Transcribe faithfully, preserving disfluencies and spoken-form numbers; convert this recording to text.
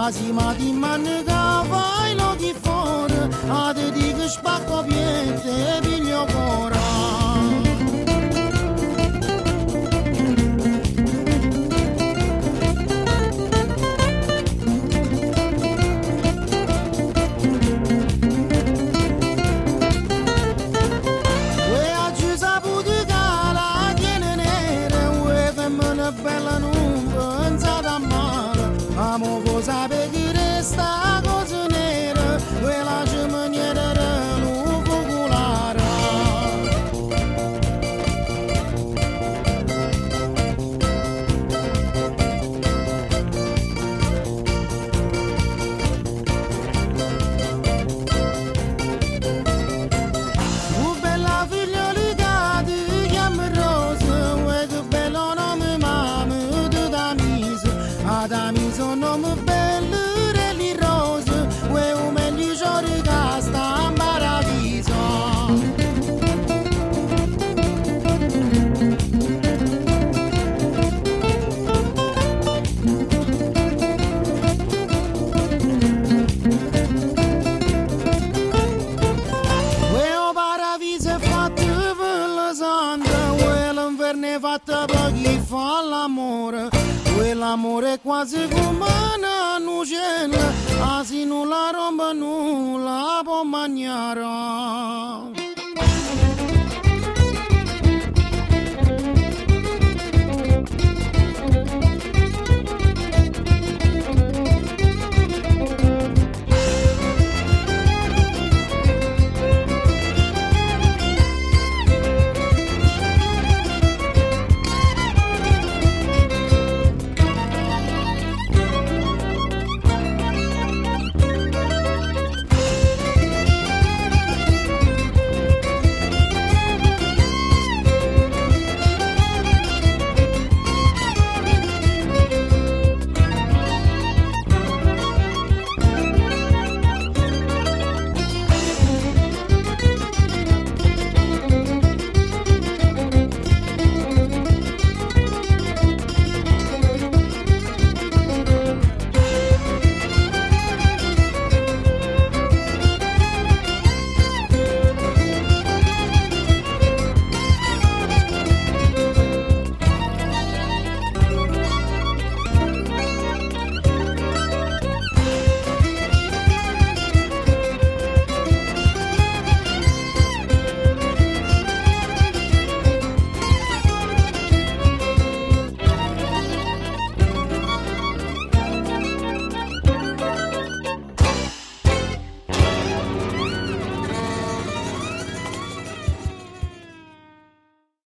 Asima di manca vai lo chi fuori, a te dico spacco piede e piglio cuore. Amo cosa vedi resta cosa nera, quella che maniera non popolare. Oh bella figliolina ti chiamo Rosa, vuoi che bello nome mamma tu da mise, ad amiso nome bello reli rose, vuoi un meglio giorno che sta in paradiso. Fatta per chi fa l'amore, quell'amore è quasi come una nucella, asino la romba non la può mangiare.